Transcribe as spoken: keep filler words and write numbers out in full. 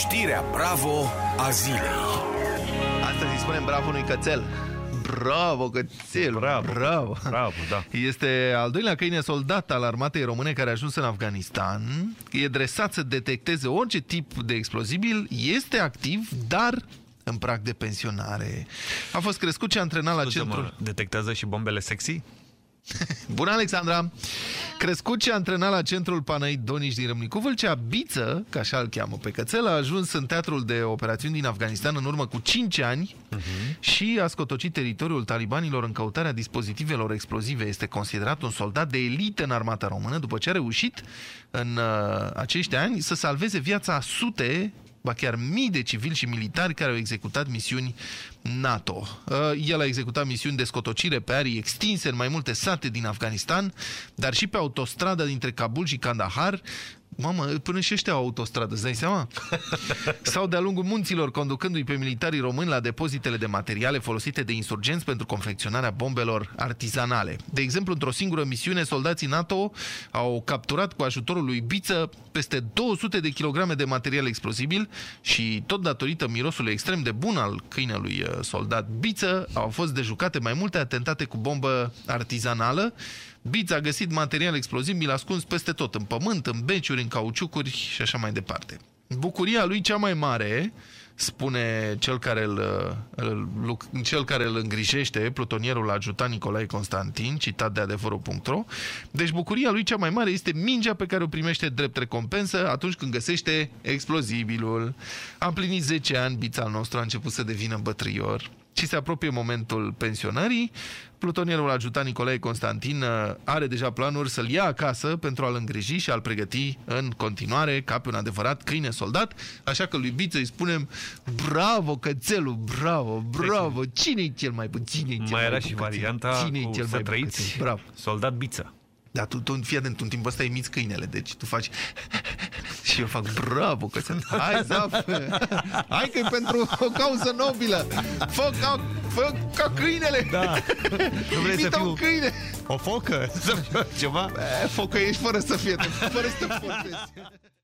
Știrea Bravo a zilei. Astăzi îi spunem bravo unui cățel. Bravo, cățel! Bravo, bravo. bravo, da. Este al doilea câine soldat al armatei române care a ajuns în Afganistan. E dresat să detecteze orice tip de explozibil, este activ, dar în prag de pensionare. A fost crescut și antrenat la centrul... Detectează și bombele sexy? Bună, Alexandra! Crescut și antrenat la centrul Panaid Donici din Râmnicu Vâlcea, Biță, că așa îl cheamă pe cățel, a ajuns în teatrul de operațiuni din Afganistan în urmă cu cinci ani uh-huh. și a scotocit teritoriul talibanilor în căutarea dispozitivelor explozive. Este considerat un soldat de elită în armata română după ce a reușit în uh, acești ani să salveze viața a sute, ba chiar mii de civili și militari care au executat misiuni NATO. El a executat misiuni de scotocire pe arii extinse în mai multe sate din Afganistan, dar și pe autostrada dintre Kabul și Kandahar. Mamă, până și ăștia au autostradă, îți dai seama? Sau de-a lungul munților, conducându-i pe militarii români la depozitele de materiale folosite de insurgenți pentru confecționarea bombelor artizanale. De exemplu, într-o singură misiune, soldații NATO au capturat cu ajutorul lui Biță peste două sute de kilograme de material explozibil și, tot datorită mirosului extrem de bun al câinelui soldat Biță, au fost dejucate mai multe atentate cu bombă artizanală. Biță a găsit material explozibil ascuns peste tot, în pământ, în beciuri, în cauciucuri și așa mai departe. Bucuria lui cea mai mare, spune cel care îl, îl, cel care îl îngrijește, plutonierul ajutant Nicolae Constantin, citat de adevărul punct ro, deci bucuria lui cea mai mare este mingea pe care o primește drept recompensă atunci când găsește explozibilul. A împlinit zece ani, Bița al nostru a început să devină bătrâior și se apropie momentul pensionării. Plutonierul ajutant Nicolae Constantin are deja planuri să-l ia acasă pentru a-l îngriji și a-l pregăti în continuare ca pe un adevărat câine soldat. Așa că lui Biță îi spunem bravo, cățelul, bravo, bravo. Cine-i cel mai bun? Cine-i cel mai mai era și varianta cu cel să mai trăiți, bravo. Soldat Biță. Dar tu, tu fii atent, în timpul ăsta imiți câinele, deci tu faci și eu fac bravo, cățel. Hai, Zaf! Hai că e pentru o cauză nobilă! Fă ca, fă ca câinele! Da! Nu vrei să fiu câine. O focă? Să fiu ceva? E, focă ești fără să fie, fără să te fotezi.